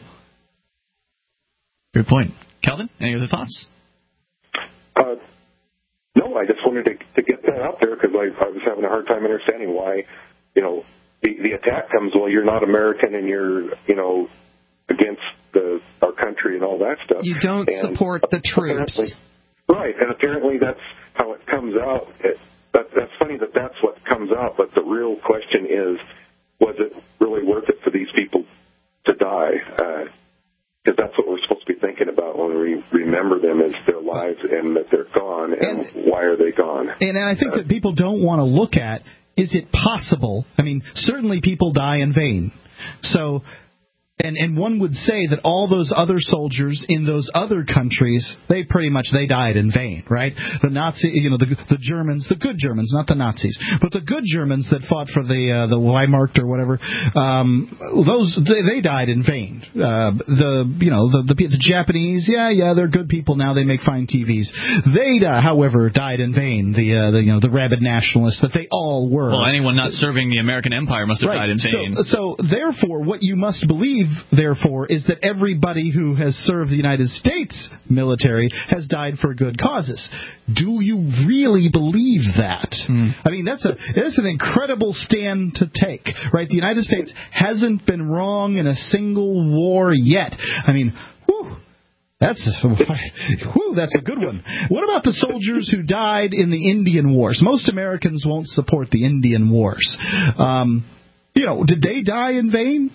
Good point. Kelvin, any other thoughts? Uh, no, I just wanted to, to get that out there because I, I was having a hard time understanding why, you know, the, the attack comes, well, you're not American and you're, you know, against the, our country and all that stuff. You don't and support the troops. Right, and apparently that's how it comes out. It, that, that's funny that that's what comes out, but the real question is, was it really worth it for these people to die? Because uh, that's what we're supposed to be thinking about when we remember them as their lives and that they're gone, and, and why are they gone? And I think uh, that people don't want to look at, is it possible? I mean, certainly people die in vain. So... And and one would say that all those other soldiers in those other countries, they pretty much, they died in vain, right? The Nazi, you know, the the Germans, the good Germans, not the Nazis, but the good Germans that fought for the uh, the Wehrmacht or whatever, um, those they, they died in vain. Uh, the you know the, the the Japanese, yeah yeah, they're good people now. They make fine T Vs. They, uh, however, died in vain. The uh, the you know the rabid nationalists that they all were. Well, anyone not serving the American empire must have right. died in vain. So, so therefore, what you must believe, therefore, is that everybody who has served the United States military has died for good causes. Do you really believe that? Mm. I mean, that's a that's an incredible stand to take, right? The United States hasn't been wrong in a single war yet. I mean, whew, that's whew, that's a good one. What about the soldiers who died in the Indian Wars? Most Americans won't support the Indian Wars. Um, you know, did they die in vain?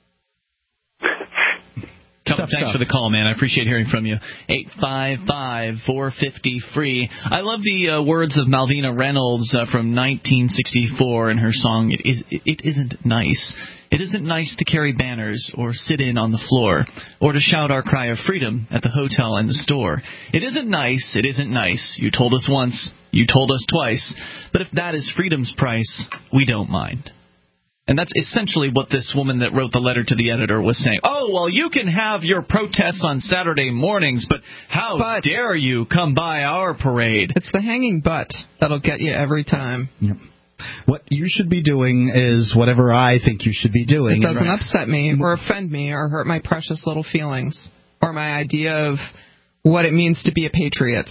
Tough, thanks for the call, man. I appreciate hearing from you. eight five five, four five zero, free. I love the uh, words of Malvina Reynolds uh, from nineteen sixty-four in her song, It, is, it Isn't Nice. It isn't nice to carry banners or sit in on the floor or to shout our cry of freedom at the hotel and the store. It isn't nice, it isn't nice. You told us once, you told us twice. But if that is freedom's price, we don't mind. And that's essentially what this woman that wrote the letter to the editor was saying. Oh, well, you can have your protests on Saturday mornings, but how but, dare you come by our parade? It's the hanging butt that'll get you every time. Yep. What you should be doing is whatever I think you should be doing. It doesn't right. upset me or offend me or hurt my precious little feelings or my idea of what it means to be a patriot.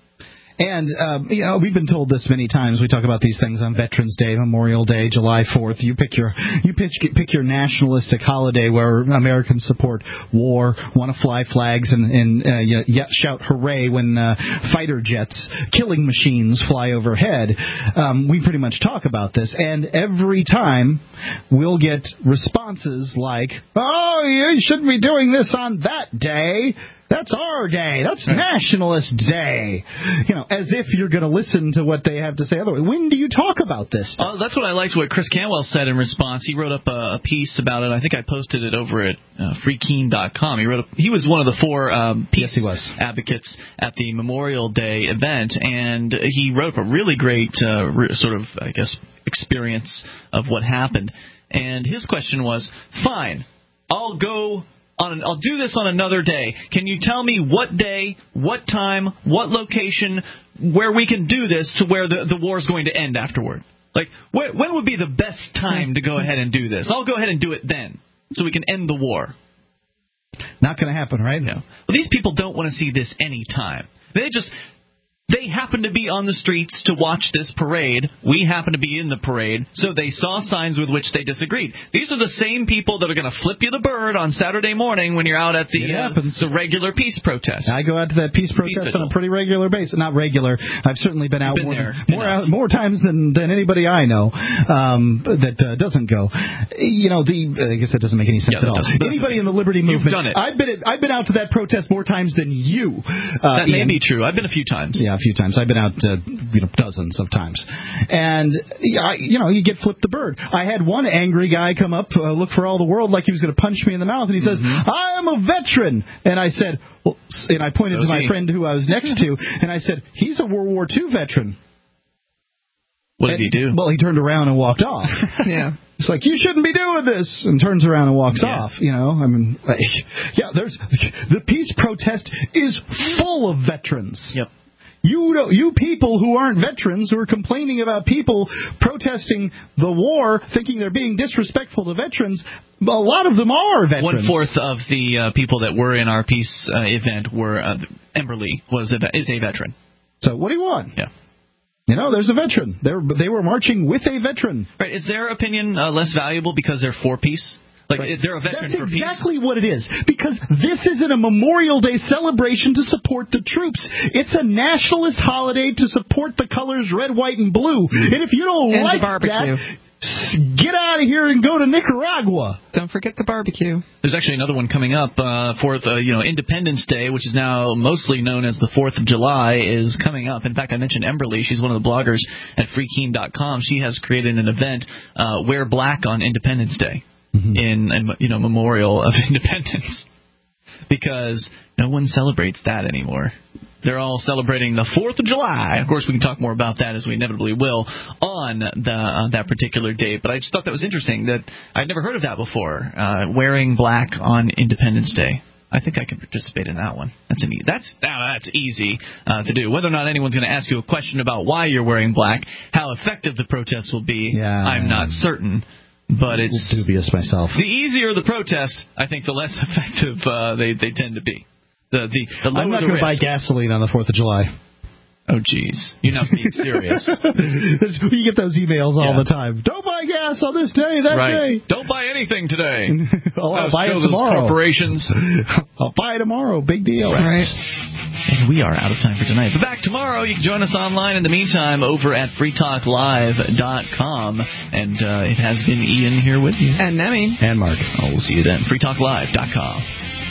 And, um, you know, we've been told this many times. We talk about these things on Veterans Day, Memorial Day, July fourth. You pick your you pick, pick your nationalistic holiday where Americans support war, want to fly flags, and, and uh, you know, shout hooray when uh, fighter jets, killing machines fly overhead. Um, we pretty much talk about this. And every time we'll get responses like, oh, you shouldn't be doing this on that day. That's our day. That's Nationalist Day. You know, as if you're going to listen to what they have to say otherwise. When do you talk about this stuff? Uh, that's what I liked what Chris Canwell said in response. He wrote up a, a piece about it. I think I posted it over at uh, free keen dot com. He wrote. A, he was one of the four um, peace yes, he was. advocates at the Memorial Day event, and he wrote a really great uh, re- sort of, I guess, experience of what happened. And his question was, fine, I'll go... On an, I'll do this on another day. Can you tell me what day, what time, what location, where we can do this to where the, the war is going to end afterward? Like, wh- when would be the best time to go ahead and do this? I'll go ahead and do it then so we can end the war. Not going to happen, right? No. Well, these people don't want to see this any time. They just... They happen to be on the streets to watch this parade. We happen to be in the parade, so they saw signs with which they disagreed. These are the same people that are going to flip you the bird on Saturday morning when you're out at the uh, the regular peace protest. I go out to that peace protest peace on a pretty regular basis. Not regular. I've certainly been out been more there, more, out, more times than, than anybody I know um, that uh, doesn't go. You know, the I guess that doesn't make any sense yeah, at all. Anybody in the Liberty Movement, You've done it. I've been at, I've been out to that protest more times than you. Uh, that may Ian. be true. I've been a few times. Yeah. few times. I've been out, uh, you know, dozens of times. And, I, you know, you get flipped the bird. I had one angry guy come up, uh, look for all the world like he was going to punch me in the mouth, and he says, mm-hmm. I am a veteran. And I said, well, and I pointed so to my he. friend who I was next to, and I said, he's a World War Two veteran. What did and, he do? Well, he turned around and walked off. Yeah. It's like, you shouldn't be doing this, and turns around and walks yeah. off. You know, I mean, like, yeah, there's the peace protest is full of veterans. Yep. You know, you people who aren't veterans who are complaining about people protesting the war, thinking they're being disrespectful to veterans. A lot of them are veterans. One fourth of the uh, people that were in our peace uh, event were uh, Emberly was a, is a veteran. So what do you want? Yeah. You know, there's a veteran. They were, they were marching with a veteran. Right. Is their opinion uh, less valuable because they're for peace? Like, right. they're a veteran That's for peace? That's exactly what it is. Because this isn't a Memorial Day celebration to support the troops. It's a nationalist holiday to support the colors red, white, and blue. And if you don't and like that, get out of here and go to Nicaragua. Don't forget the barbecue. There's actually another one coming up. Uh, fourth, uh, you know, Independence Day, which is now mostly known as the Fourth of July, is coming up. In fact, I mentioned Emberly. She's one of the bloggers at free keen dot com. She has created an event, uh, Wear Black on Independence Day, mm-hmm. in, in you know memorial of independence, because no one celebrates that anymore. They're all celebrating the Fourth of July. Of course, we can talk more about that, as we inevitably will, on the, uh, that particular date. But I just thought that was interesting that I'd never heard of that before, uh, wearing black on Independence Day. I think I can participate in that one. That's an e- that's now that's easy uh, to do. Whether or not anyone's going to ask you a question about why you're wearing black, how effective the protest will be, yeah. I'm not certain. But it's dubious myself. The easier the protest, I think, the less effective uh, they they tend to be. The, the, the I'm not going to buy gasoline on the Fourth of July. Oh, geez. You're not being serious. You get those emails all yeah. the time. Don't buy gas on this day, that right. day. Don't buy anything today. oh, I'll uh, buy it tomorrow. Corporations. I'll buy it tomorrow. Big deal. Right. right. And we are out of time for tonight. But back tomorrow. You can join us online in the meantime over at free talk live dot com. And uh, it has been Ian here with you. And Nemi. And Mark. Oh, we'll see you then. free talk live dot com.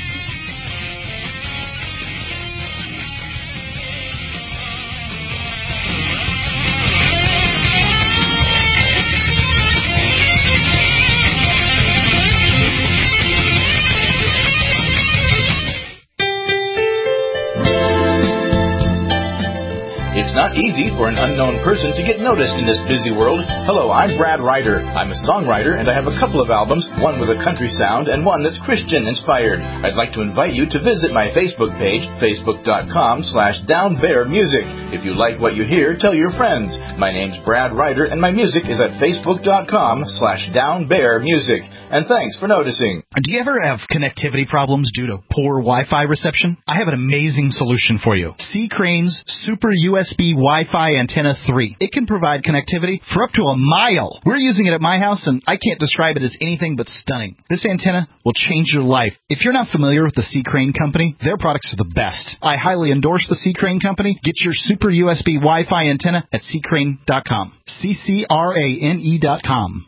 It's not easy for an unknown person to get noticed in this busy world. Hello, I'm Brad Ryder. I'm a songwriter, and I have a couple of albums, one with a country sound and one that's Christian-inspired. I'd like to invite you to visit my Facebook page, facebook.com slash downbearmusic. If you like what you hear, tell your friends. My name's Brad Ryder, and my music is at facebook.com slash downbearmusic. And thanks for noticing. Do you ever have connectivity problems due to poor Wi-Fi reception? I have an amazing solution for you. C-Crane's Super U S B Wi-Fi Antenna three. It can provide connectivity for up to a mile. We're using it at my house, and I can't describe it as anything but stunning. This antenna will change your life. If you're not familiar with the C-Crane Company, their products are the best. I highly endorse the C-Crane Company. Get your Super U S B Wi-Fi antenna at c crane dot com. C C R A N E dot com.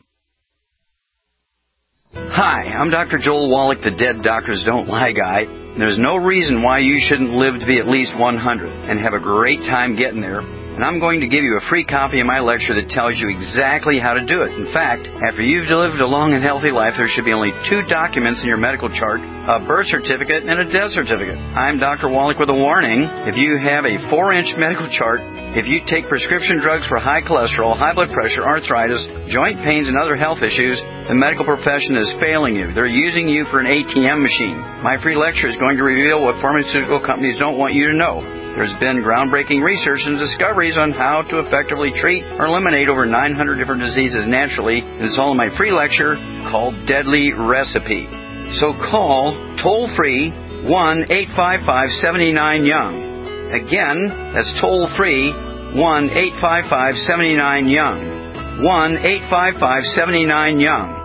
Hi, I'm Doctor Joel Wallach, the Dead Doctors Don't Lie guy. There's no reason why you shouldn't live to be at least one hundred and have a great time getting there. And I'm going to give you a free copy of my lecture that tells you exactly how to do it. In fact, after you've lived a long and healthy life, there should be only two documents in your medical chart, a birth certificate and a death certificate. I'm Doctor Wallach with a warning. If you have a four-inch medical chart, if you take prescription drugs for high cholesterol, high blood pressure, arthritis, joint pains, and other health issues, the medical profession is failing you. They're using you for an A T M machine. My free lecture is going to reveal what pharmaceutical companies don't want you to know. There's been groundbreaking research and discoveries on how to effectively treat or eliminate over nine hundred different diseases naturally. And it's all in my free lecture called Deadly Recipe. So call toll-free one eight five five, seven nine, young. Again, that's toll-free one eight five five, seven nine, young. one eight five five, seven nine, young.